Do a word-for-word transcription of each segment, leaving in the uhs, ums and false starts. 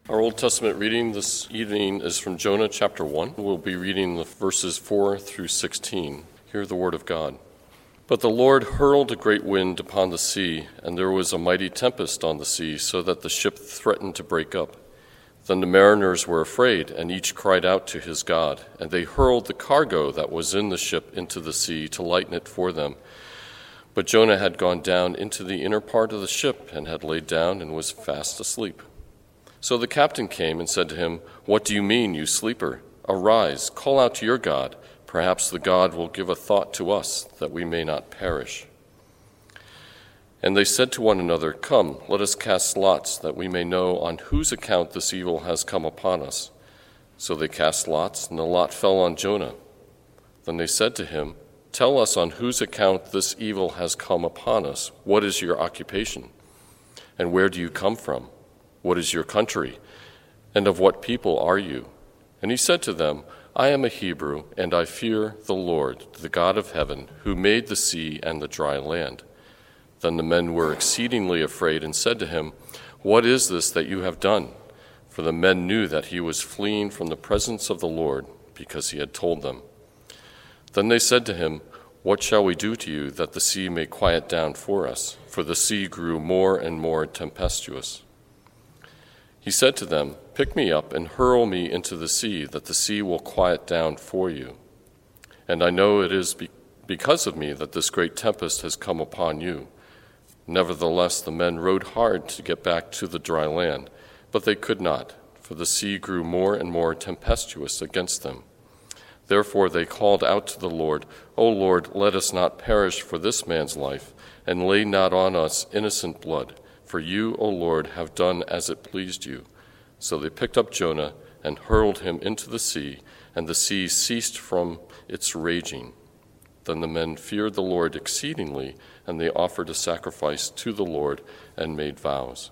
Our Old Testament reading this evening is from Jonah chapter one. We'll be reading the verses four through sixteen. Hear the word of God. But the Lord hurled a great wind upon the sea, and there was a mighty tempest on the sea, so that the ship threatened to break up. Then the mariners were afraid, and each cried out to his God, and they hurled the cargo that was in the ship into the sea to lighten it for them. But Jonah had gone down into the inner part of the ship and had laid down and was fast asleep. So the captain came and said to him, "What do you mean, you sleeper? Arise, call out to your God. Perhaps the God will give a thought to us, that we may not perish." And they said to one another, "Come, let us cast lots, that we may know on whose account this evil has come upon us." So they cast lots, and the lot fell on Jonah. Then they said to him, "Tell us on whose account this evil has come upon us. What is your occupation? And where do you come from? What is your country? And of what people are you?" And he said to them, "I am a Hebrew, and I fear the Lord, the God of heaven, who made the sea and the dry land." Then the men were exceedingly afraid and said to him, "What is this that you have done?" For the men knew that he was fleeing from the presence of the Lord, because he had told them. Then they said to him, "What shall we do to you, that the sea may quiet down for us?" For the sea grew more and more tempestuous. He said to them, "Pick me up and hurl me into the sea, that the sea will quiet down for you. And I know it is be- because of me that this great tempest has come upon you." Nevertheless, the men rowed hard to get back to the dry land, but they could not, for the sea grew more and more tempestuous against them. Therefore they called out to the Lord, "O Lord, let us not perish for this man's life, and lay not on us innocent blood. For you, O Lord, have done as it pleased you." So they picked up Jonah and hurled him into the sea, and the sea ceased from its raging. Then the men feared the Lord exceedingly, and they offered a sacrifice to the Lord and made vows.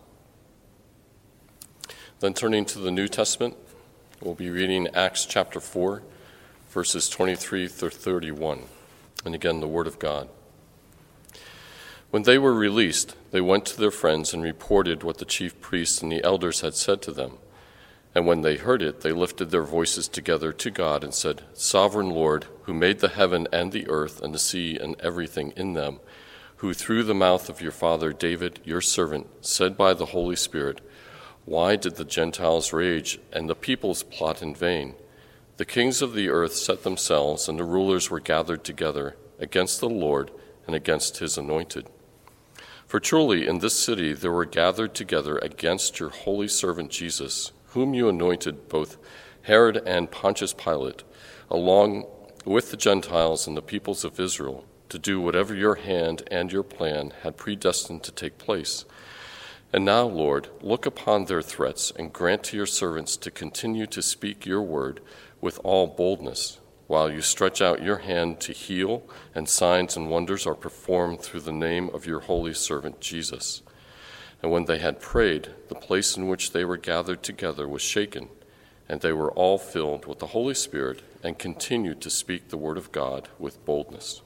Then turning to the New Testament, we'll be reading Acts chapter four, verses twenty-three through thirty-one. And again, the word of God. When they were released, they went to their friends and reported what the chief priests and the elders had said to them. And when they heard it, they lifted their voices together to God and said, "Sovereign Lord, who made the heaven and the earth and the sea and everything in them, who through the mouth of your father David, your servant, said by the Holy Spirit, 'Why did the Gentiles rage and the peoples plot in vain? The kings of the earth set themselves, and the rulers were gathered together against the Lord and against his anointed. For truly in this city there were gathered together against your holy servant Jesus, whom you anointed, both Herod and Pontius Pilate, along with the Gentiles and the peoples of Israel, to do whatever your hand and your plan had predestined to take place. And now, Lord, look upon their threats and grant to your servants to continue to speak your word with all boldness, while you stretch out your hand to heal, and signs and wonders are performed through the name of your holy servant Jesus." And when they had prayed, the place in which they were gathered together was shaken, and they were all filled with the Holy Spirit and continued to speak the word of God with boldness.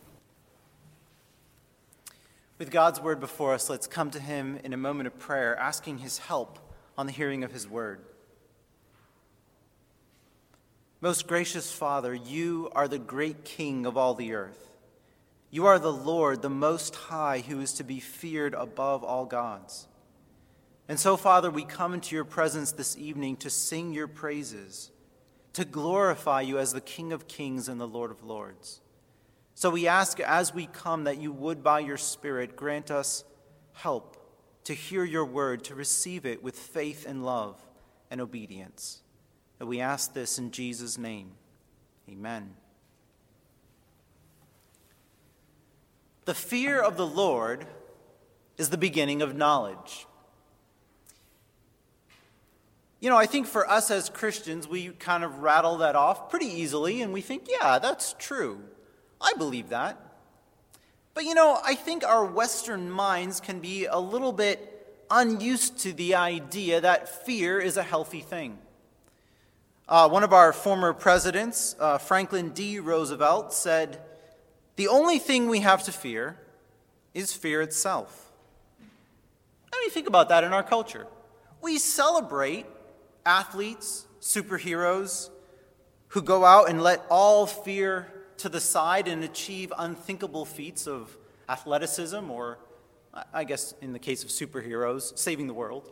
With God's word before us, let's come to him in a moment of prayer, asking his help on the hearing of his word. Most gracious Father, you are the great King of all the earth. You are the Lord, the Most High, who is to be feared above all gods. And so, Father, we come into your presence this evening to sing your praises, to glorify you as the King of kings and the Lord of lords. So we ask as we come that you would, by your Spirit, grant us help to hear your word, to receive it with faith and love and obedience. And we ask this in Jesus' name. Amen. The fear of the Lord is the beginning of knowledge. You know, I think for us as Christians, we kind of rattle that off pretty easily, and we think, yeah, that's true. I believe that. But you know, I think our Western minds can be a little bit unused to the idea that fear is a healthy thing. Uh, one of our former presidents, uh, Franklin D. Roosevelt, said, "The only thing we have to fear is fear itself." I mean, think about that in our culture. We celebrate athletes, superheroes, who go out and let all fear to the side and achieve unthinkable feats of athleticism, or, I guess in the case of superheroes, saving the world.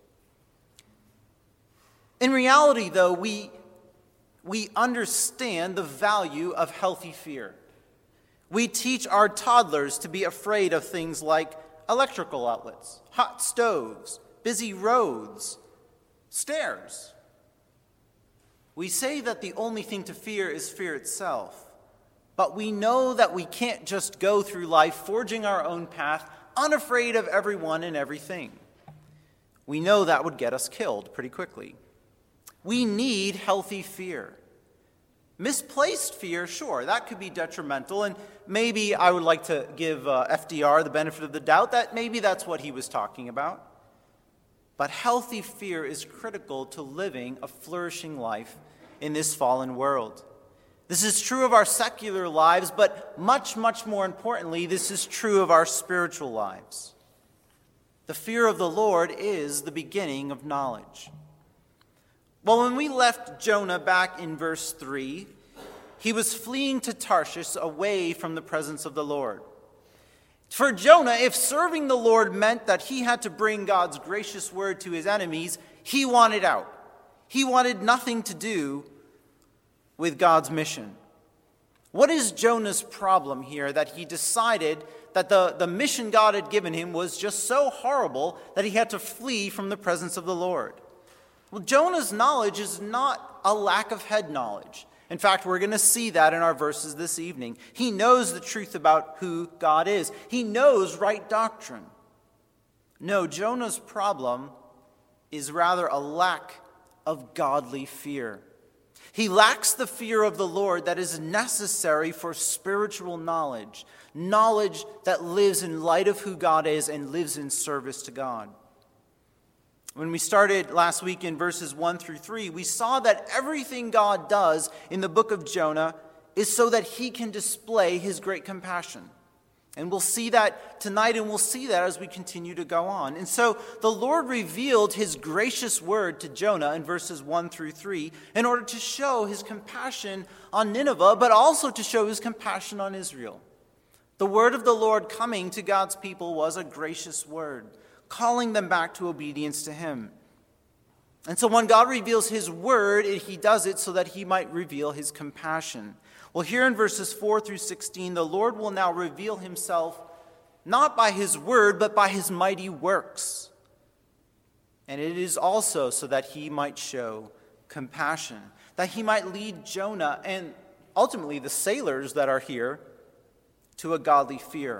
In reality, though, we, we understand the value of healthy fear. We teach our toddlers to be afraid of things like electrical outlets, hot stoves, busy roads, stairs. We say that the only thing to fear is fear itself, but we know that we can't just go through life forging our own path, unafraid of everyone and everything. We know that would get us killed pretty quickly. We need healthy fear. Misplaced fear, sure, that could be detrimental, and maybe I would like to give uh, F D R the benefit of the doubt that maybe that's what he was talking about. But healthy fear is critical to living a flourishing life in this fallen world. This is true of our secular lives, but much, much more importantly, this is true of our spiritual lives. The fear of the Lord is the beginning of knowledge. Well, when we left Jonah back in verse three, he was fleeing to Tarshish away from the presence of the Lord. For Jonah, if serving the Lord meant that he had to bring God's gracious word to his enemies, he wanted out. He wanted nothing to do with God's mission. What is Jonah's problem here that he decided that the, the mission God had given him was just so horrible that he had to flee from the presence of the Lord? Well, Jonah's knowledge is not a lack of head knowledge. In fact, we're going to see that in our verses this evening. He knows the truth about who God is. He knows right doctrine. No, Jonah's problem is rather a lack of godly fear. He lacks the fear of the Lord that is necessary for spiritual knowledge, knowledge that lives in light of who God is and lives in service to God. When we started last week in verses one through three, we saw that everything God does in the book of Jonah is so that he can display his great compassion. And we'll see that tonight, and we'll see that as we continue to go on. And so the Lord revealed his gracious word to Jonah in verses one through three in order to show his compassion on Nineveh, but also to show his compassion on Israel. The word of the Lord coming to God's people was a gracious word, calling them back to obedience to him. And so when God reveals his word, he does it so that he might reveal his compassion. Well, here in verses four through sixteen, the Lord will now reveal himself not by his word, but by his mighty works. And it is also so that he might show compassion, that he might lead Jonah and ultimately the sailors that are here to a godly fear.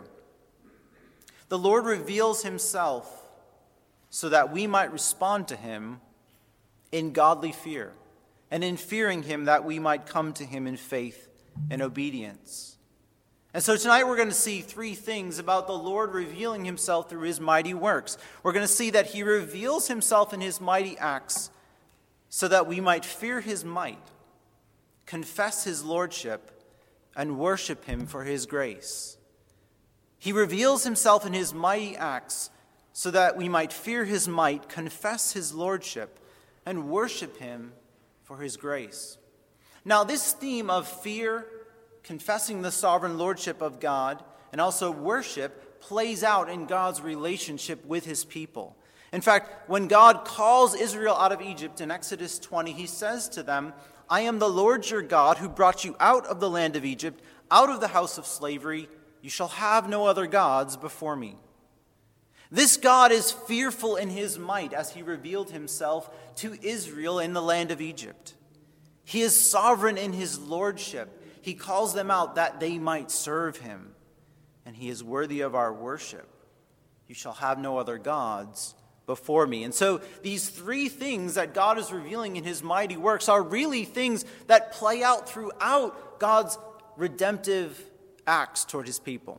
The Lord reveals himself so that we might respond to him in godly fear, and in fearing him that we might come to him in faith and obedience. And so tonight we're going to see three things about the Lord revealing himself through his mighty works. We're going to see that he reveals himself in his mighty acts so that we might fear his might, confess his lordship, and worship him for his grace. He reveals himself in his mighty acts so that we might fear his might, confess his lordship, and worship him for his grace. Now, this theme of fear, confessing the sovereign lordship of God, and also worship plays out in God's relationship with his people. In fact, when God calls Israel out of Egypt in Exodus twenty, he says to them, "I am the Lord your God who brought you out of the land of Egypt, out of the house of slavery. You shall have no other gods before me." This God is fearful in his might as he revealed himself to Israel in the land of Egypt. He is sovereign in his lordship. He calls them out that they might serve him. And he is worthy of our worship. You shall have no other gods before me. And so these three things that God is revealing in his mighty works are really things that play out throughout God's redemptive acts toward his people.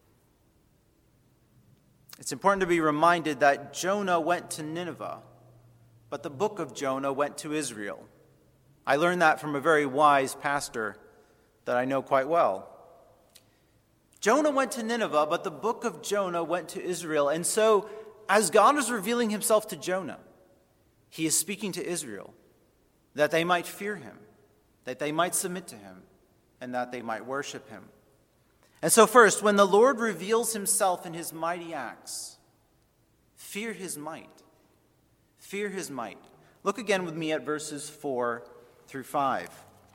It's important to be reminded that Jonah went to Nineveh, but the book of Jonah went to Israel. I learned that from a very wise pastor that I know quite well. Jonah went to Nineveh, but the book of Jonah went to Israel. And so, as God is revealing himself to Jonah, He is speaking to Israel, that they might fear him, that they might submit to him, and that they might worship him. And so first, when the Lord reveals himself in his mighty acts, fear his might. Fear his might. Look again with me at verses four through five.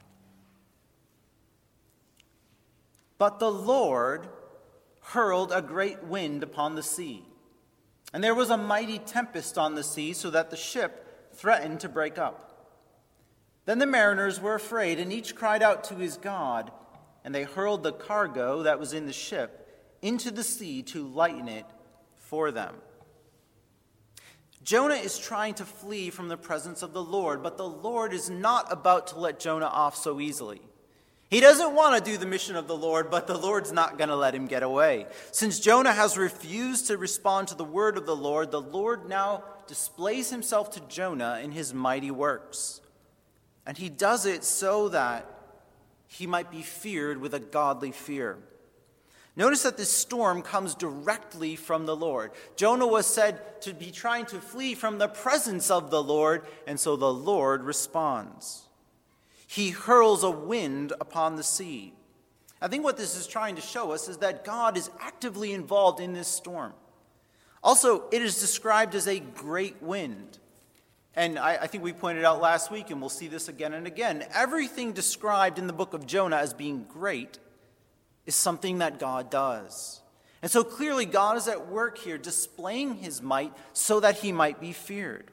But the Lord hurled a great wind upon the sea, and there was a mighty tempest on the sea, so that the ship threatened to break up. Then the mariners were afraid, and each cried out to his God, and they hurled the cargo that was in the ship into the sea to lighten it for them. Jonah is trying to flee from the presence of the Lord, but the Lord is not about to let Jonah off so easily. He doesn't want to do the mission of the Lord, but the Lord's not going to let him get away. Since Jonah has refused to respond to the word of the Lord, the Lord now displays himself to Jonah in his mighty works. And he does it so that he might be feared with a godly fear. Notice that this storm comes directly from the Lord. Jonah was said to be trying to flee from the presence of the Lord, and so the Lord responds. He hurls a wind upon the sea. I think what this is trying to show us is that God is actively involved in this storm. Also, it is described as a great wind. And I, I think we pointed out last week, and we'll see this again and again, everything described in the book of Jonah as being great is something that God does. And so clearly God is at work here, displaying his might so that he might be feared.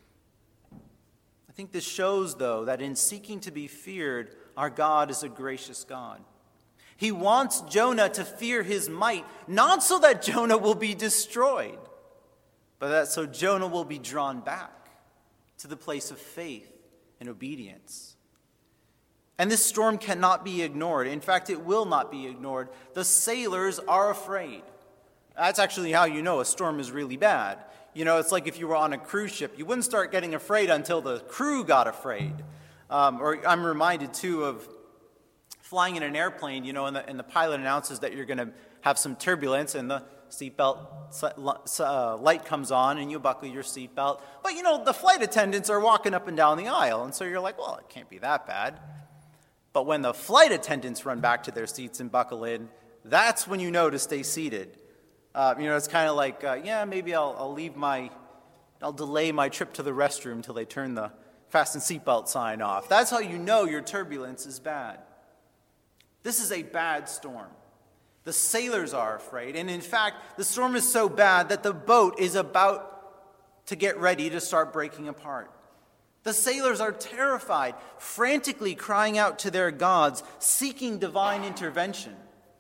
I think this shows, though, that in seeking to be feared, our God is a gracious God. He wants Jonah to fear his might, not so that Jonah will be destroyed, but that so Jonah will be drawn back to the place of faith and obedience. And this storm cannot be ignored. In fact, it will not be ignored. The sailors are afraid. That's actually how you know a storm is really bad. You know, it's like if you were on a cruise ship. You wouldn't start getting afraid until the crew got afraid. Um, or I'm reminded, too, of flying in an airplane, you know, and the, and the pilot announces that you're going to have some turbulence, and the seatbelt uh, light comes on, and you buckle your seatbelt. But, you know, the flight attendants are walking up and down the aisle, and so you're like, well, it can't be that bad. But when the flight attendants run back to their seats and buckle in, that's when you know to stay seated. Uh, you know, it's kind of like, uh, yeah, maybe I'll, I'll leave my, I'll delay my trip to the restroom until they turn the fasten seatbelt sign off. That's how you know your turbulence is bad. This is a bad storm. The sailors are afraid, and in fact, the storm is so bad that the boat is about to get ready to start breaking apart. The sailors are terrified, frantically crying out to their gods, seeking divine intervention.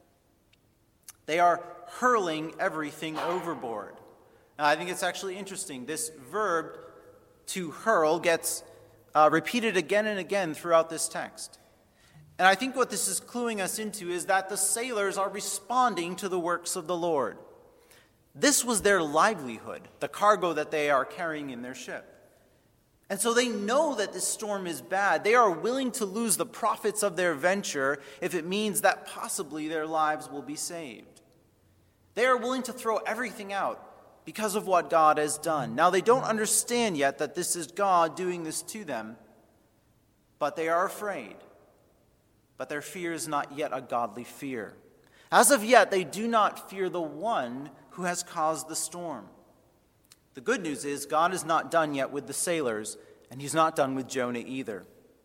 They are hurling everything overboard. Now, I think it's actually interesting. This verb, to hurl, gets uh, repeated again and again throughout this text. And I think what this is cluing us into is that the sailors are responding to the works of the Lord. This was their livelihood, the cargo that they are carrying in their ship. And so they know that this storm is bad. They are willing to lose the profits of their venture if it means that possibly their lives will be saved. They are willing to throw everything out because of what God has done. Now, they don't understand yet that this is God doing this to them, but they are afraid. But their fear is not yet a godly fear. As of yet, they do not fear the one who has caused the storm. The good news is God is not done yet with the sailors, and he's not done with Jonah either.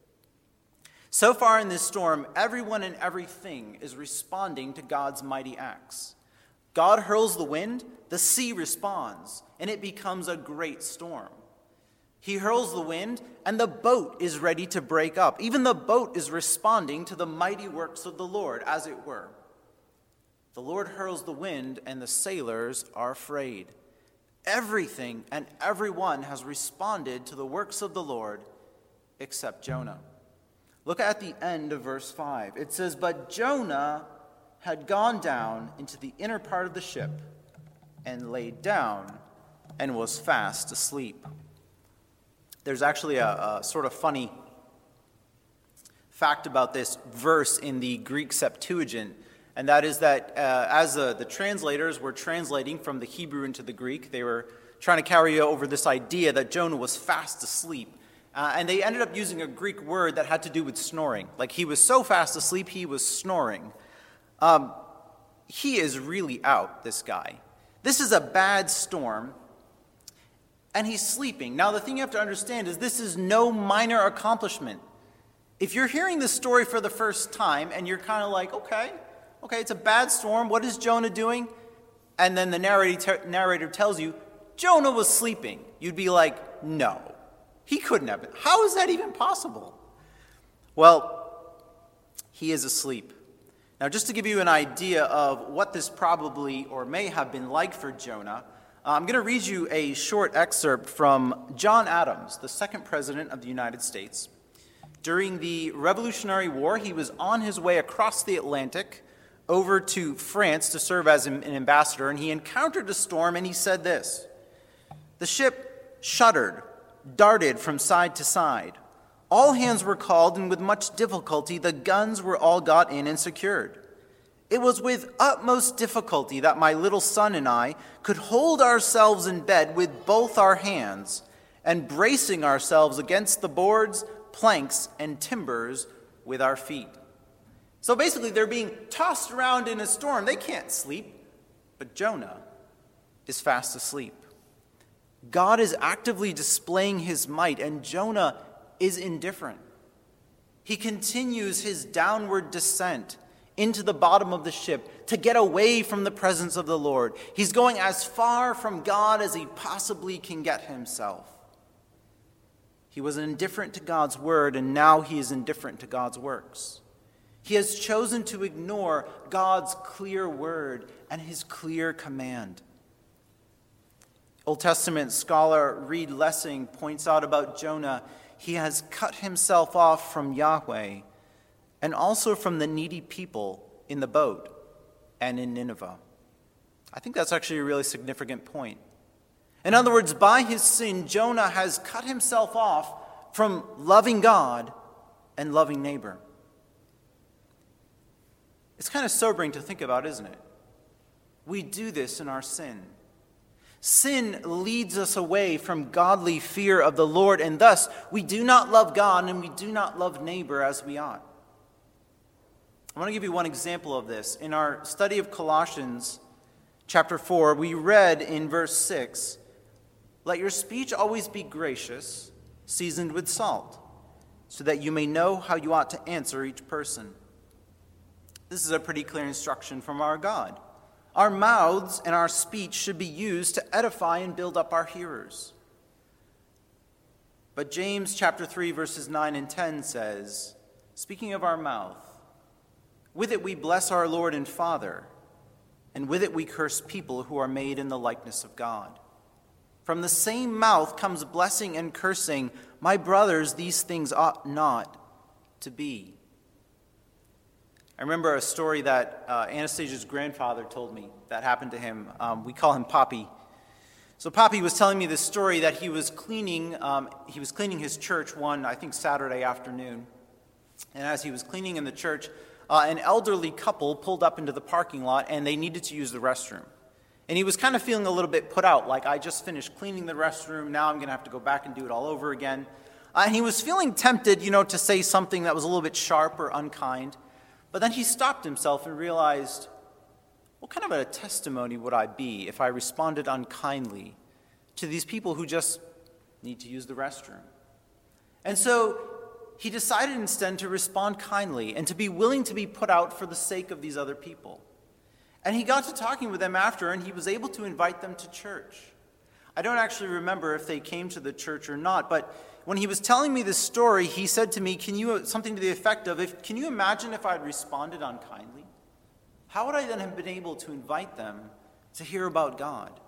So far in this storm, everyone and everything is responding to God's mighty acts. God hurls the wind, the sea responds, and it becomes a great storm. He hurls the wind, and the boat is ready to break up. Even the boat is responding to the mighty works of the Lord, as it were. The Lord hurls the wind, and the sailors are afraid. Everything and everyone has responded to the works of the Lord except Jonah. Look at the end of verse five. It says, "But Jonah had gone down into the inner part of the ship and laid down and was fast asleep." There's actually a, a sort of funny fact about this verse in the Greek Septuagint, and that is that uh, as uh, the translators were translating from the Hebrew into the Greek, they were trying to carry over this idea that Jonah was fast asleep. Uh, and they ended up using a Greek word that had to do with snoring. Like he was so fast asleep, he was snoring. Um, he is really out, this guy. This is a bad storm, and he's sleeping. Now, the thing you have to understand is this is no minor accomplishment. If you're hearing this story for the first time, and you're kind of like, okay, okay, it's a bad storm, what is Jonah doing? And then the narrator, narrator tells you, Jonah was sleeping. You'd be like, no. He couldn't have been. How is that even possible? Well, he is asleep. Now, just to give you an idea of what this probably or may have been like for Jonah, uh, I'm going to read you a short excerpt from John Adams, the second president of the United States. During the Revolutionary War, he was on his way across the Atlantic over to France to serve as an ambassador, and he encountered a storm, and he said this: "The ship shuddered, darted from side to side. All hands were called, and with much difficulty the guns were all got in and secured. It was with utmost difficulty that my little son and I could hold ourselves in bed with both our hands, and bracing ourselves against the boards, planks, and timbers with our feet." So basically, they're being tossed around in a storm. They can't sleep, but Jonah is fast asleep. God is actively displaying his might, and Jonah is indifferent. He continues his downward descent into the bottom of the ship to get away from the presence of the Lord. He's going as far from God as he possibly can get himself. He was indifferent to God's word, and now he is indifferent to God's works. He has chosen to ignore God's clear word and his clear command. Old Testament scholar Reed Lessing points out about Jonah, he has cut himself off from Yahweh and also from the needy people in the boat and in Nineveh. I think that's actually a really significant point. In other words, by his sin, Jonah has cut himself off from loving God and loving neighbor. It's kind of sobering to think about, isn't it? We do this in our sin. Sin leads us away from godly fear of the Lord, and thus we do not love God and we do not love neighbor as we ought. I want to give you one example of this. In our study of Colossians chapter four, we read in verse six, "Let your speech always be gracious, seasoned with salt, so that you may know how you ought to answer each person." This is a pretty clear instruction from our God. Our mouths and our speech should be used to edify and build up our hearers. But James chapter three, verses nine and ten says, speaking of our mouth, "With it we bless our Lord and Father, and with it we curse people who are made in the likeness of God. From the same mouth comes blessing and cursing. My brothers, these things ought not to be." I remember a story that uh, Anastasia's grandfather told me that happened to him. Um, we call him Poppy. So Poppy was telling me this story that he was cleaning. Um, he was cleaning his church one, I think, Saturday afternoon. And as he was cleaning in the church, uh, an elderly couple pulled up into the parking lot, and they needed to use the restroom. And he was kind of feeling a little bit put out, like, I just finished cleaning the restroom. Now I'm going to have to go back and do it all over again. Uh, and he was feeling tempted, you know, to say something that was a little bit sharp or unkind. But then he stopped himself and realized, what kind of a testimony would I be if I responded unkindly to these people who just need to use the restroom? And so he decided instead to respond kindly and to be willing to be put out for the sake of these other people. And he got to talking with them after, and he was able to invite them to church. I don't actually remember if they came to the church or not, but when he was telling me this story, he said to me, "Can you something to the effect of, if, can you imagine if I had responded unkindly? How would I then have been able to invite them to hear about God?"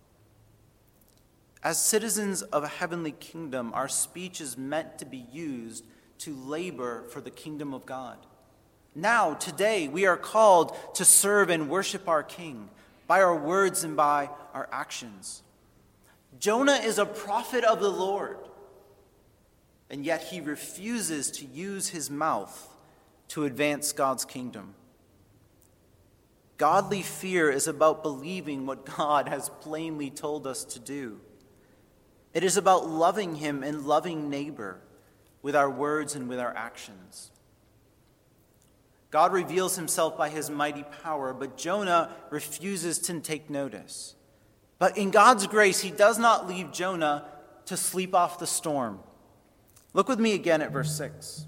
As citizens of a heavenly kingdom, our speech is meant to be used to labor for the kingdom of God. Now, today, we are called to serve and worship our King by our words and by our actions. Jonah is a prophet of the Lord, and yet he refuses to use his mouth to advance God's kingdom. Godly fear is about believing what God has plainly told us to do. It is about loving him and loving neighbor with our words and with our actions. God reveals himself by his mighty power, but Jonah refuses to take notice. But in God's grace, he does not leave Jonah to sleep off the storm. Look with me again at verse six.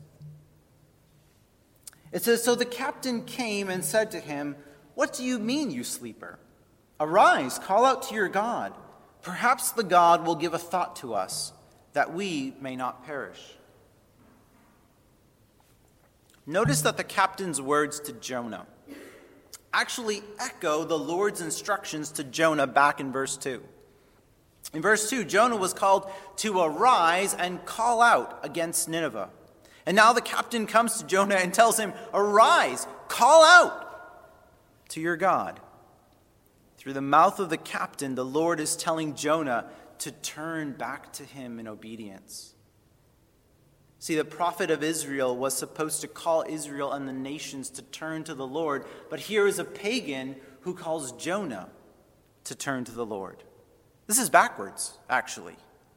It says, "So the captain came and said to him, 'What do you mean, you sleeper? Arise, call out to your God. Perhaps the God will give a thought to us, that we may not perish.'" Notice that the captain's words to Jonah actually echo the Lord's instructions to Jonah back in verse two. In verse two, Jonah was called to arise and call out against Nineveh. And now the captain comes to Jonah and tells him, "Arise, call out to your God." Through the mouth of the captain, the Lord is telling Jonah to turn back to him in obedience. See, the prophet of Israel was supposed to call Israel and the nations to turn to the Lord, but here is a pagan who calls Jonah to turn to the Lord. This is backwards, actually.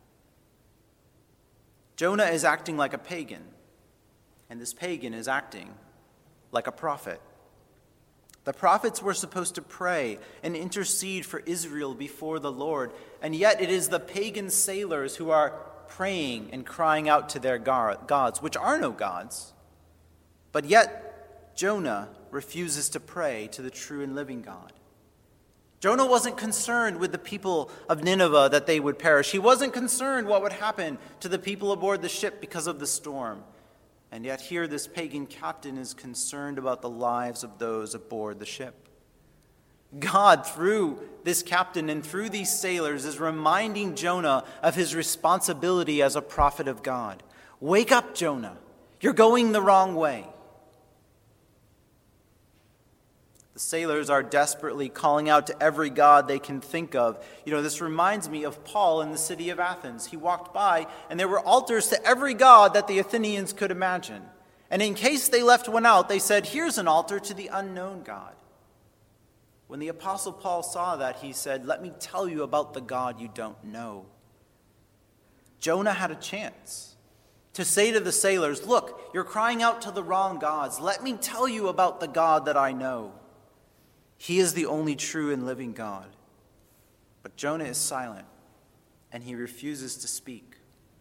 Jonah is acting like a pagan, and this pagan is acting like a prophet. The prophets were supposed to pray and intercede for Israel before the Lord, and yet it is the pagan sailors who are praying and crying out to their gods, which are no gods. But yet Jonah refuses to pray to the true and living God. Jonah wasn't concerned with the people of Nineveh that they would perish. He wasn't concerned what would happen to the people aboard the ship because of the storm. And yet here this pagan captain is concerned about the lives of those aboard the ship. God, through this captain and through these sailors, is reminding Jonah of his responsibility as a prophet of God. Wake up, Jonah. You're going the wrong way. The sailors are desperately calling out to every god they can think of. You know, this reminds me of Paul in the city of Athens. He walked by, and there were altars to every god that the Athenians could imagine. And in case they left one out, they said, "Here's an altar to the unknown God." When the Apostle Paul saw that, he said, "Let me tell you about the God you don't know." Jonah had a chance to say to the sailors, "Look, you're crying out to the wrong gods. Let me tell you about the God that I know. He is the only true and living God." But Jonah is silent, and he refuses to speak.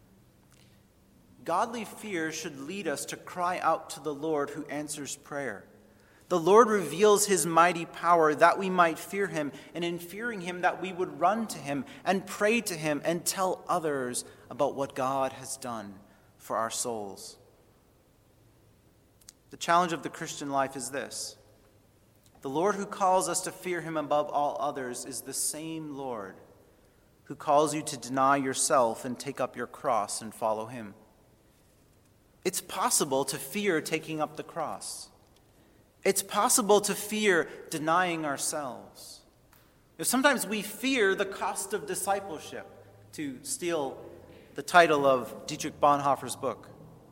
Godly fear should lead us to cry out to the Lord who answers prayer. The Lord reveals his mighty power that we might fear him, and in fearing him that we would run to him and pray to him and tell others about what God has done for our souls. The challenge of the Christian life is this: the Lord who calls us to fear him above all others is the same Lord who calls you to deny yourself and take up your cross and follow him. It's possible to fear taking up the cross. It's possible to fear denying ourselves. You know, sometimes we fear the cost of discipleship, to steal the title of Dietrich Bonhoeffer's book.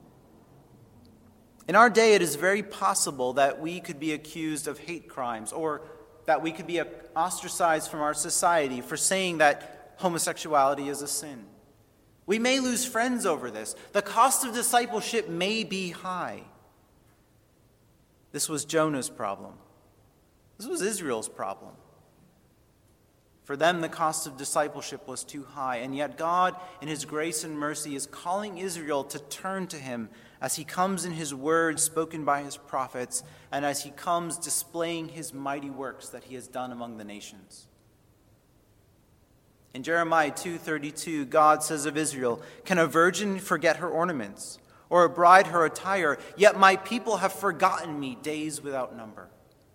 In our day, it is very possible that we could be accused of hate crimes, or that we could be ostracized from our society for saying that homosexuality is a sin. We may lose friends over this. The cost of discipleship may be high. This was Jonah's problem. This was Israel's problem. For them, the cost of discipleship was too high, and yet God, in his grace and mercy, is calling Israel to turn to him as he comes in his word spoken by his prophets, and as he comes displaying his mighty works that he has done among the nations. In Jeremiah two thirty-two, God says of Israel, "Can a virgin forget her ornaments, or a bride her attire? Yet my people have forgotten me days without number."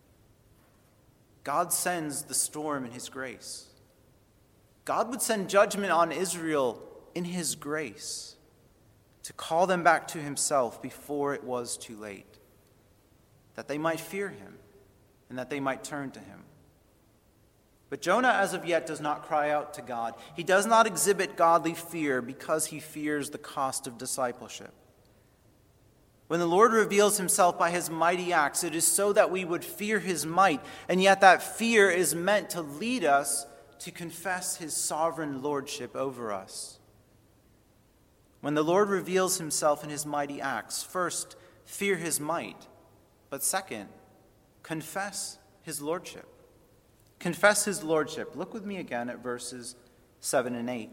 God sends the storm in his grace. God would send judgment on Israel in his grace to call them back to himself before it was too late, that they might fear him and that they might turn to him. But Jonah, as of yet, does not cry out to God. He does not exhibit godly fear because he fears the cost of discipleship. When the Lord reveals himself by his mighty acts, it is so that we would fear his might, and yet that fear is meant to lead us to confess his sovereign lordship over us. When the Lord reveals himself in his mighty acts, first, fear his might, but second, confess his lordship. Confess his lordship. Look with me again at verses seven and eight.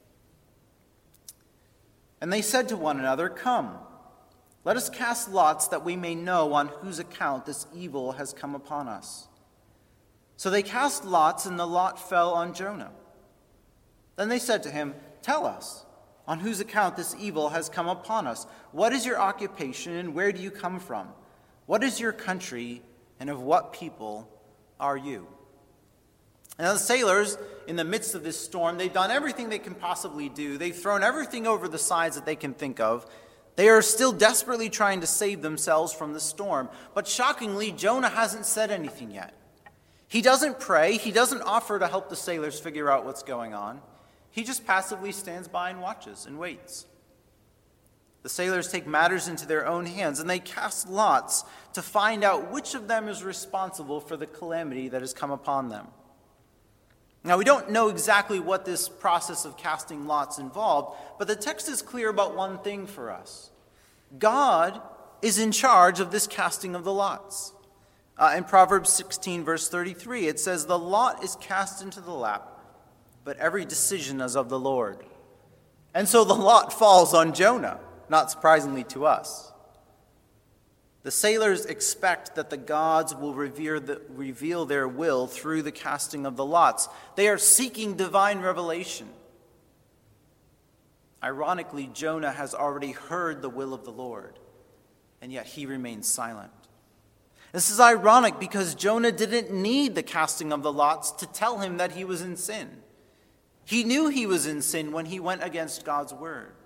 And they said to one another, "Come, let us cast lots that we may know on whose account this evil has come upon us." So they cast lots, and the lot fell on Jonah. Then they said to him, "Tell us, on whose account this evil has come upon us. What is your occupation, and where do you come from? What is your country, and of what people are you?" And the sailors, in the midst of this storm, they've done everything they can possibly do. They've thrown everything over the sides that they can think of. They are still desperately trying to save themselves from the storm. But shockingly, Jonah hasn't said anything yet. He doesn't pray. He doesn't offer to help the sailors figure out what's going on. He just passively stands by and watches and waits. The sailors take matters into their own hands, and they cast lots to find out which of them is responsible for the calamity that has come upon them. Now, we don't know exactly what this process of casting lots involved, but the text is clear about one thing for us. God is in charge of this casting of the lots. Uh, in Proverbs sixteen, verse thirty-three, it says, "The lot is cast into the lap, but every decision is of the Lord." And so the lot falls on Jonah, not surprisingly to us. The sailors expect that the gods will reveal, the, reveal their will through the casting of the lots. They are seeking divine revelation. Ironically, Jonah has already heard the will of the Lord, and yet he remains silent. This is ironic because Jonah didn't need the casting of the lots to tell him that he was in sin. He knew he was in sin when he went against God's word.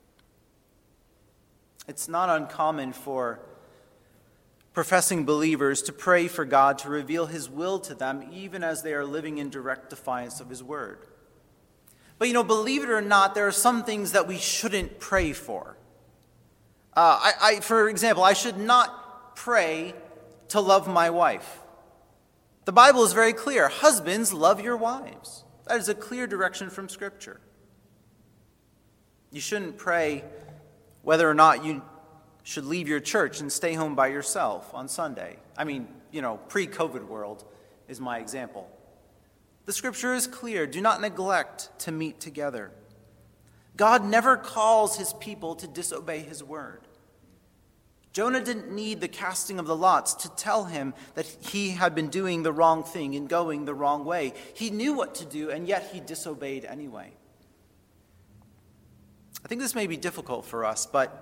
It's not uncommon for professing believers to pray for God to reveal his will to them, even as they are living in direct defiance of his word. But, you know, believe it or not, there are some things that we shouldn't pray for. Uh, I, I, for example, I should not pray to love my wife. The Bible is very clear. Husbands, love your wives. That is a clear direction from Scripture. You shouldn't pray whether or not you should leave your church and stay home by yourself on Sunday. I mean, you know, pre-COVID world is my example. The Scripture is clear. Do not neglect to meet together. God never calls his people to disobey his word. Jonah didn't need the casting of the lots to tell him that he had been doing the wrong thing and going the wrong way. He knew what to do, and yet he disobeyed anyway. I think this may be difficult for us, but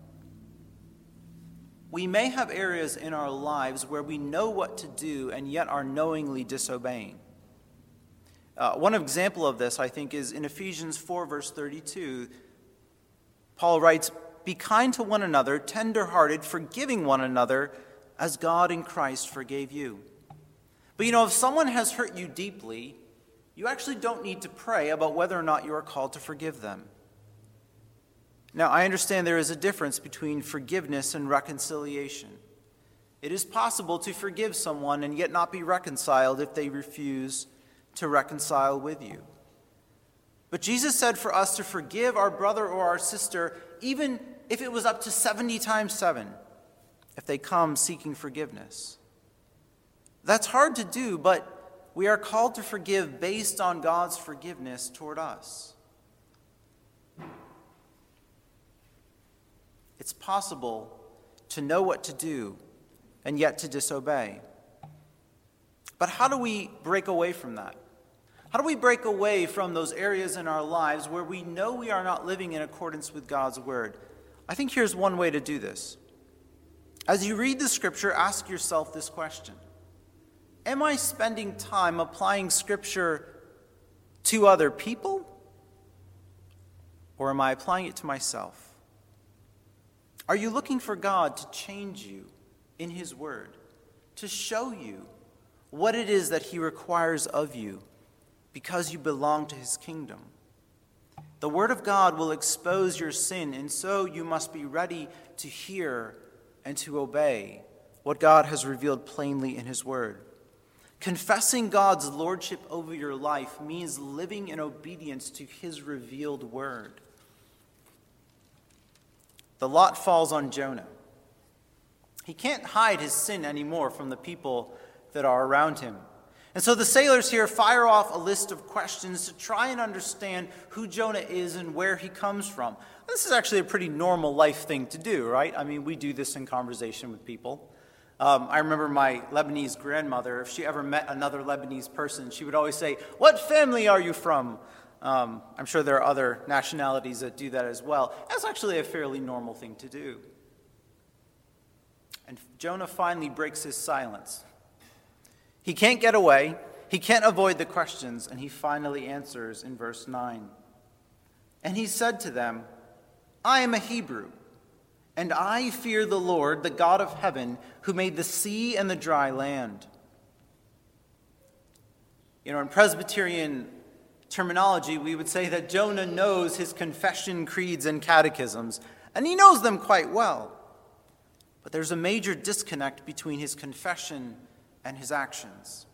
we may have areas in our lives where we know what to do and yet are knowingly disobeying. Uh, one example of this, I think, is in Ephesians four, verse thirty-two. Paul writes, "Be kind to one another, tender-hearted, forgiving one another, as God in Christ forgave you." But you know, if someone has hurt you deeply, you actually don't need to pray about whether or not you are called to forgive them. Now, I understand there is a difference between forgiveness and reconciliation. It is possible to forgive someone and yet not be reconciled if they refuse to reconcile with you. But Jesus said for us to forgive our brother or our sister, even if it was up to seventy times seven, if they come seeking forgiveness. That's hard to do, but we are called to forgive based on God's forgiveness toward us. It's possible to know what to do and yet to disobey. But how do we break away from that? How do we break away from those areas in our lives where we know we are not living in accordance with God's word? I think here's one way to do this. As you read the Scripture, ask yourself this question. Am I spending time applying Scripture to other people? Or am I applying it to myself? Are you looking for God to change you in his word, to show you what it is that he requires of you because you belong to his kingdom? The word of God will expose your sin, and so you must be ready to hear and to obey what God has revealed plainly in his word. Confessing God's lordship over your life means living in obedience to his revealed word. The lot falls on Jonah. He can't hide his sin anymore from the people that are around him. And so the sailors here fire off a list of questions to try and understand who Jonah is and where he comes from. This is actually a pretty normal life thing to do, right? I mean, we do this in conversation with people. Um, I remember my Lebanese grandmother, if she ever met another Lebanese person, she would always say, "What family are you from?" Um, I'm sure there are other nationalities that do that as well. That's actually a fairly normal thing to do. And Jonah finally breaks his silence. He can't get away, he can't avoid the questions, and he finally answers in verse nine. And he said to them, "I am a Hebrew, and I fear the Lord, the God of heaven, who made the sea and the dry land." You know, in Presbyterian terminology, we would say that Jonah knows his confession, creeds, and catechisms, and he knows them quite well. But there's a major disconnect between his confession and his actions.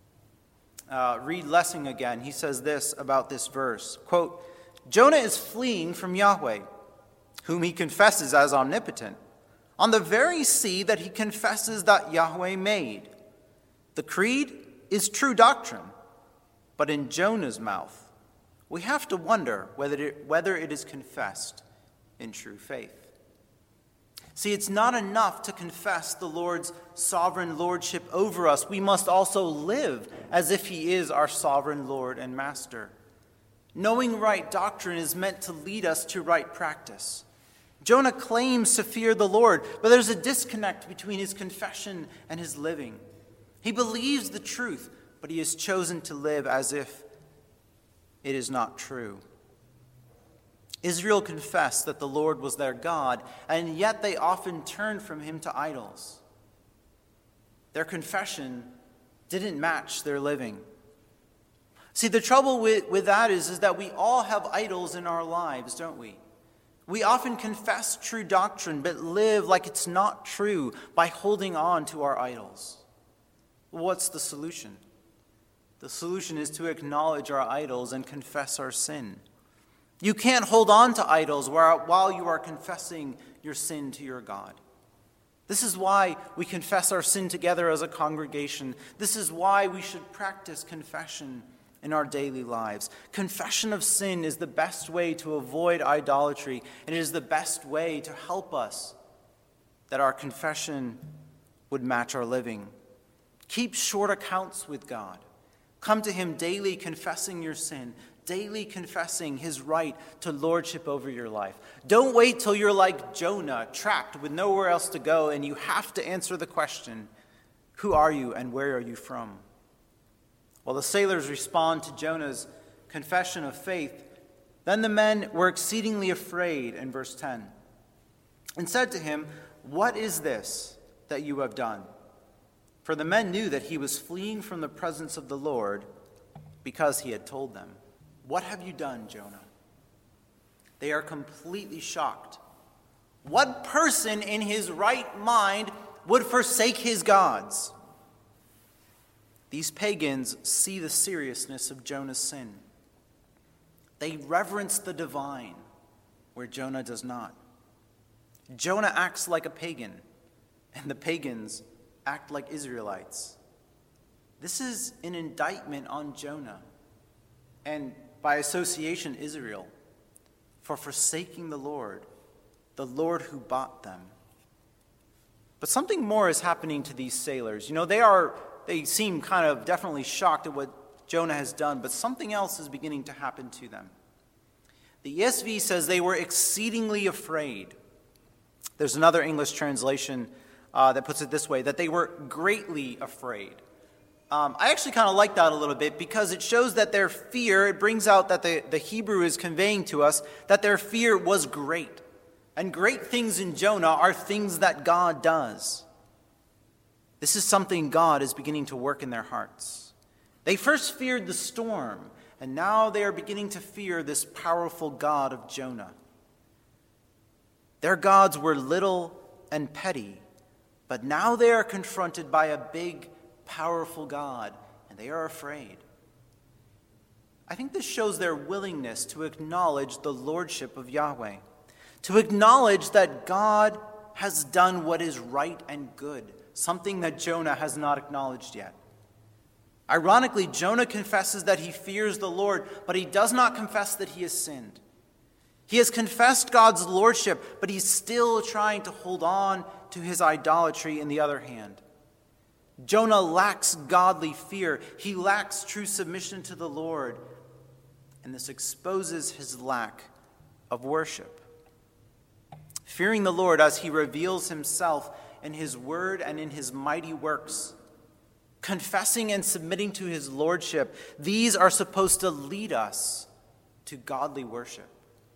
Uh, read Lessing again. He says this about this verse, quote, "Jonah is fleeing from Yahweh, whom he confesses as omnipotent, on the very sea that he confesses that Yahweh made. The creed is true doctrine, but in Jonah's mouth, we have to wonder whether it, whether it is confessed in true faith." See, it's not enough to confess the Lord's sovereign lordship over us. We must also live as if he is our sovereign Lord and Master. Knowing right doctrine is meant to lead us to right practice. Jonah claims to fear the Lord, but there's a disconnect between his confession and his living. He believes the truth, but he has chosen to live as if it is not true. Israel confessed that the Lord was their God, and yet they often turned from him to idols. Their confession didn't match their living. See, the trouble with, with that is, is that we all have idols in our lives, don't we? We often confess true doctrine, but live like it's not true by holding on to our idols. Well, what's the solution? The solution is to acknowledge our idols and confess our sin. You can't hold on to idols while you are confessing your sin to your God. This is why we confess our sin together as a congregation. This is why we should practice confession in our daily lives. Confession of sin is the best way to avoid idolatry, and it is the best way to help us that our confession would match our living. Keep short accounts with God. Come to him daily confessing your sin, daily confessing his right to lordship over your life. Don't wait till you're like Jonah, trapped with nowhere else to go, and you have to answer the question, who are you and where are you from? Well, the sailors respond to Jonah's confession of faith. Then the men were exceedingly afraid, in verse ten, and said to him, "What is this that you have done?" For the men knew that he was fleeing from the presence of the Lord because he had told them. "What have you done, Jonah?" They are completely shocked. What person in his right mind would forsake his gods? These pagans see the seriousness of Jonah's sin. They reverence the divine where Jonah does not. Jonah acts like a pagan, and the pagans act like Israelites. This is an indictment on Jonah, and by association, Israel, for forsaking the Lord, the Lord who bought them. But something more is happening to these sailors. You know, they are, they seem kind of definitely shocked at what Jonah has done, but something else is beginning to happen to them. The E S V says they were exceedingly afraid. There's another English translation uh, that puts it this way, that they were greatly afraid. Um, I actually kind of like that a little bit because it shows that their fear, it brings out that the, the Hebrew is conveying to us that their fear was great. And great things in Jonah are things that God does. This is something God is beginning to work in their hearts. They first feared the storm, and now they are beginning to fear this powerful God of Jonah. Their gods were little and petty, but now they are confronted by a big, powerful God, and they are afraid. I think this shows their willingness to acknowledge the lordship of Yahweh, to acknowledge that God has done what is right and good, something that Jonah has not acknowledged yet. Ironically, Jonah confesses that he fears the Lord, but he does not confess that he has sinned. He has confessed God's lordship, but he's still trying to hold on to his idolatry in the other hand. Jonah lacks godly fear. He lacks true submission to the Lord, and this exposes his lack of worship. Fearing the Lord as he reveals himself in his word and in his mighty works, confessing and submitting to his lordship, these are supposed to lead us to godly worship.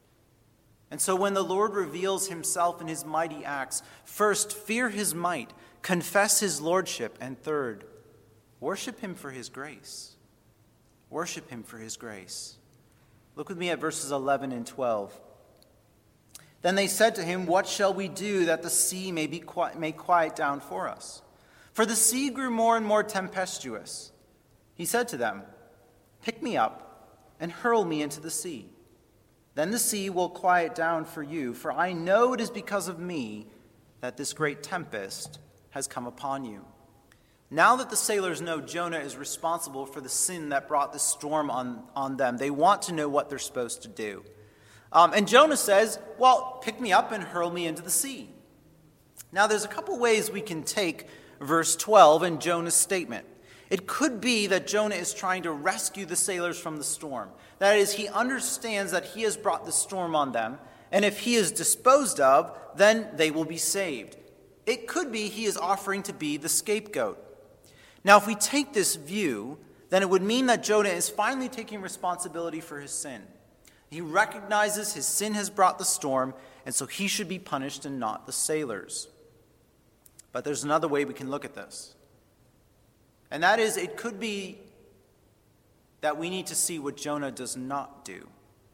And so when the Lord reveals himself in his mighty acts, first, fear his might, confess his lordship, and third, worship him for his grace. Worship him for his grace. Look with me at verses eleven and twelve. Then they said to him, "What shall we do that the sea may be qui- may quiet down for us?" For the sea grew more and more tempestuous. He said to them, "Pick me up and hurl me into the sea. Then the sea will quiet down for you, for I know it is because of me that this great tempest has come upon you." Now that the sailors know Jonah is responsible for the sin that brought the storm on, on them, they want to know what they're supposed to do. Um, and Jonah says, well, pick me up and hurl me into the sea. Now there's a couple ways we can take verse twelve in Jonah's statement. It could be that Jonah is trying to rescue the sailors from the storm. That is, he understands that he has brought the storm on them, and if he is disposed of, then they will be saved. It could be he is offering to be the scapegoat. Now, if we take this view, then it would mean that Jonah is finally taking responsibility for his sin. He recognizes his sin has brought the storm, and so he should be punished and not the sailors. But there's another way we can look at this. And that is, it could be that we need to see what Jonah does not do.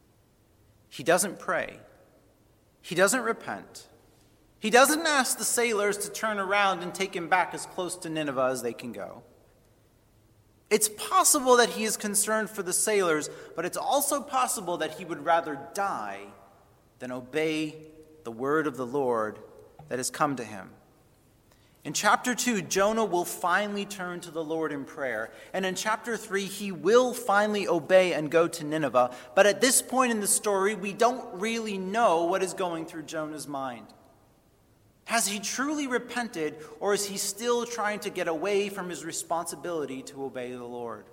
He doesn't pray. He doesn't repent. He doesn't ask the sailors to turn around and take him back as close to Nineveh as they can go. It's possible that he is concerned for the sailors, but it's also possible that he would rather die than obey the word of the Lord that has come to him. In chapter two, Jonah will finally turn to the Lord in prayer. And in chapter three, he will finally obey and go to Nineveh. But at this point in the story, we don't really know what is going through Jonah's mind. Has he truly repented, or is he still trying to get away from his responsibility to obey the Lord?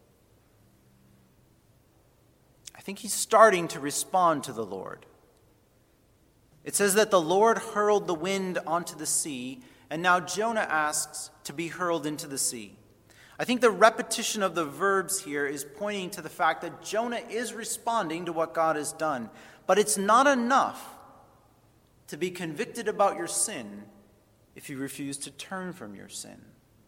I think he's starting to respond to the Lord. It says that the Lord hurled the wind onto the sea, and now Jonah asks to be hurled into the sea. I think the repetition of the verbs here is pointing to the fact that Jonah is responding to what God has done. But it's not enough to be convicted about your sin if you refuse to turn from your sin.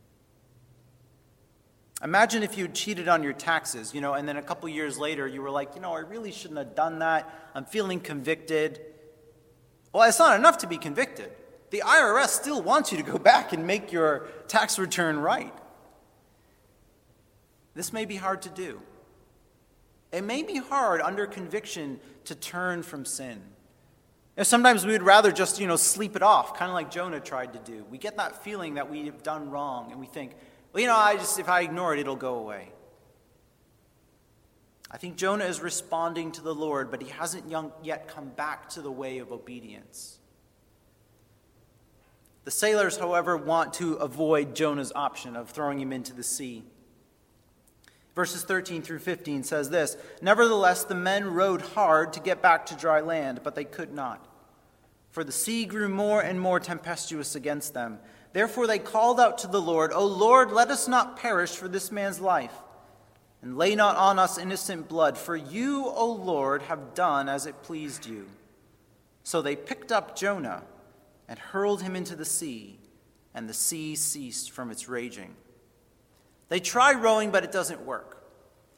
Imagine if you cheated on your taxes, you know, and then a couple years later you were like, you know, I really shouldn't have done that. I'm feeling convicted. Well, it's not enough to be convicted. The I R S still wants you to go back and make your tax return right. This may be hard to do. It may be hard under conviction to turn from sin. You know, sometimes we would rather just, you know, sleep it off, kind of like Jonah tried to do. We get that feeling that we have done wrong, and we think, well, you know, I just if I ignore it, it'll go away. I think Jonah is responding to the Lord, but he hasn't yet come back to the way of obedience. The sailors, however, want to avoid Jonah's option of throwing him into the sea. Verses thirteen through fifteen says this, "Nevertheless, the men rowed hard to get back to dry land, but they could not. For the sea grew more and more tempestuous against them. Therefore they called out to the Lord, 'O Lord, let us not perish for this man's life, and lay not on us innocent blood, for you, O Lord, have done as it pleased you.' So they picked up Jonah and hurled him into the sea, and the sea ceased from its raging." They try rowing, but it doesn't work.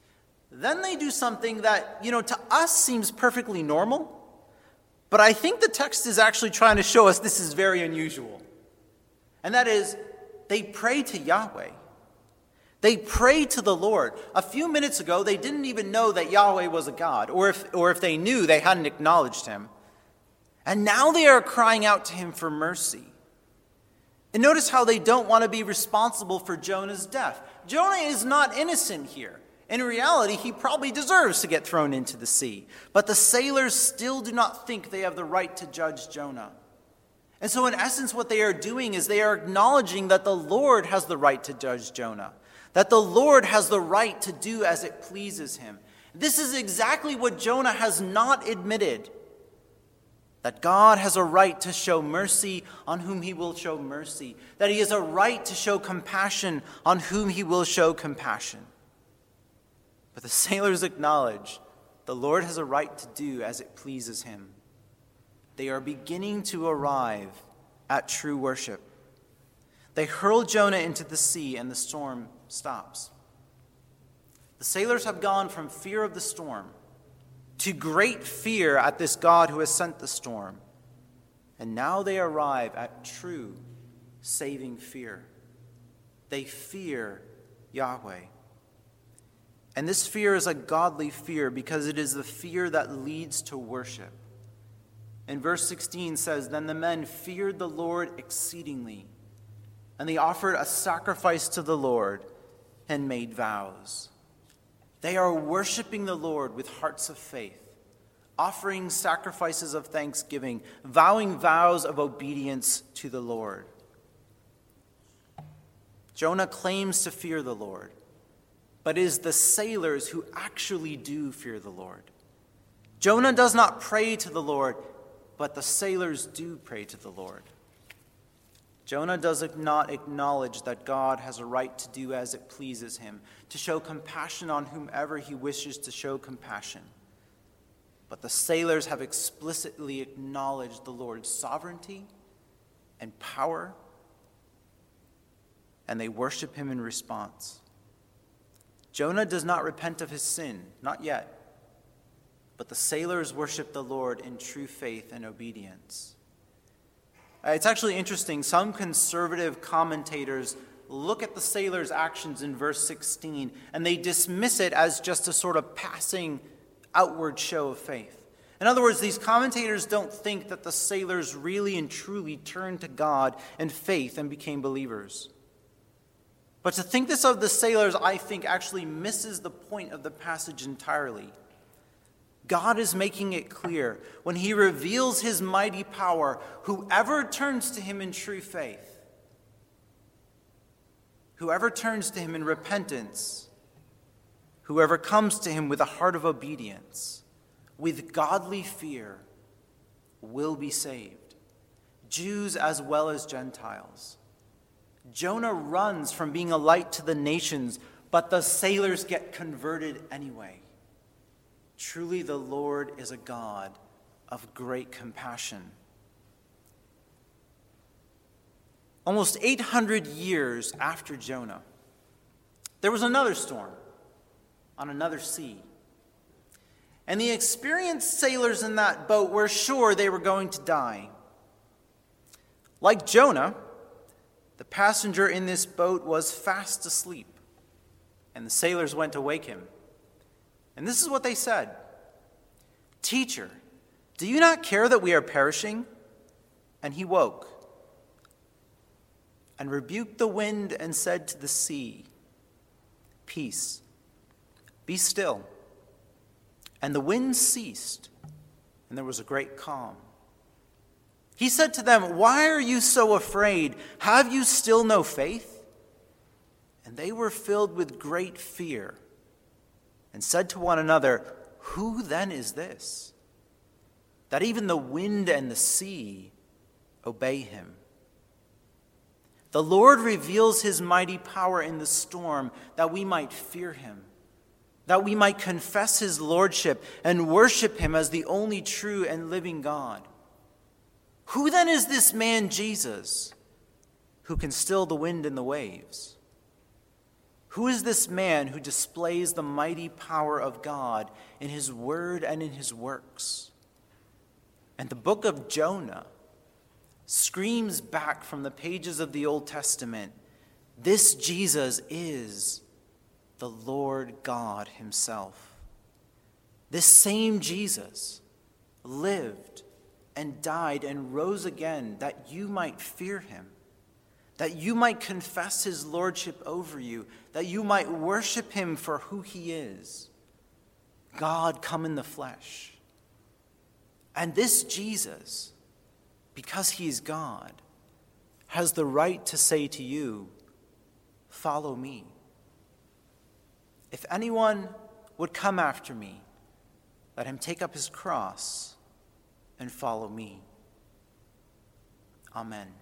Then they do something that, you know, to us seems perfectly normal, but I think the text is actually trying to show us this is very unusual. And that is, they pray to Yahweh. They pray to the Lord. A few minutes ago, they didn't even know that Yahweh was a God, or if, or if they knew, they hadn't acknowledged him. And now they are crying out to him for mercy. And notice how they don't want to be responsible for Jonah's death. Jonah is not innocent here. In reality, he probably deserves to get thrown into the sea. But the sailors still do not think they have the right to judge Jonah. And so in essence, what they are doing is they are acknowledging that the Lord has the right to judge Jonah, that the Lord has the right to do as it pleases him. This is exactly what Jonah has not admitted, that God has a right to show mercy on whom he will show mercy, that he has a right to show compassion on whom he will show compassion. But the sailors acknowledge the Lord has a right to do as it pleases him. They are beginning to arrive at true worship. They hurl Jonah into the sea, and the storm stops. The sailors have gone from fear of the storm to great fear at this God who has sent the storm. And now they arrive at true saving fear. They fear Yahweh. And this fear is a godly fear because it is the fear that leads to worship. And verse sixteen says, "Then the men feared the Lord exceedingly, and they offered a sacrifice to the Lord and made vows." They are worshiping the Lord with hearts of faith, offering sacrifices of thanksgiving, vowing vows of obedience to the Lord. Jonah claims to fear the Lord, but it is the sailors who actually do fear the Lord. Jonah does not pray to the Lord, but the sailors do pray to the Lord. Jonah does not acknowledge that God has a right to do as it pleases him, to show compassion on whomever he wishes to show compassion. But the sailors have explicitly acknowledged the Lord's sovereignty and power, and they worship him in response. Jonah does not repent of his sin, not yet. But the sailors worship the Lord in true faith and obedience. Uh, it's actually interesting. Some conservative commentators look at the sailors' actions in verse sixteen, and they dismiss it as just a sort of passing outward show of faith. In other words, these commentators don't think that the sailors really and truly turned to God in faith and became believers. But to think this of the sailors, I think, actually misses the point of the passage entirely. God is making it clear when he reveals his mighty power, whoever turns to him in true faith, whoever turns to him in repentance, whoever comes to him with a heart of obedience, with godly fear, will be saved, Jews as well as Gentiles. Jonah runs from being a light to the nations, but the sailors get converted anyway. Truly, the Lord is a God of great compassion. Almost eight hundred years after Jonah, there was another storm on another sea. And the experienced sailors in that boat were sure they were going to die. Like Jonah, the passenger in this boat was fast asleep, and the sailors went to wake him. And this is what they said: "Teacher, do you not care that we are perishing?" And he woke and rebuked the wind and said to the sea, "Peace, be still." And the wind ceased, and there was a great calm. He said to them, "Why are you so afraid? Have you still no faith?" And they were filled with great fear and said to one another, "Who then is this, that even the wind and the sea obey him?" The Lord reveals his mighty power in the storm that we might fear him, that we might confess his lordship and worship him as the only true and living God. Who then is this man Jesus who can still the wind and the waves? Who is this man who displays the mighty power of God in his word and in his works? And the book of Jonah screams back from the pages of the Old Testament, this Jesus is the Lord God himself. This same Jesus lived and died and rose again that you might fear him, that you might confess his lordship over you, that you might worship him for who he is, God come in the flesh. And this Jesus, because he is God, has the right to say to you, follow me. If anyone would come after me, let him take up his cross and follow me. Amen.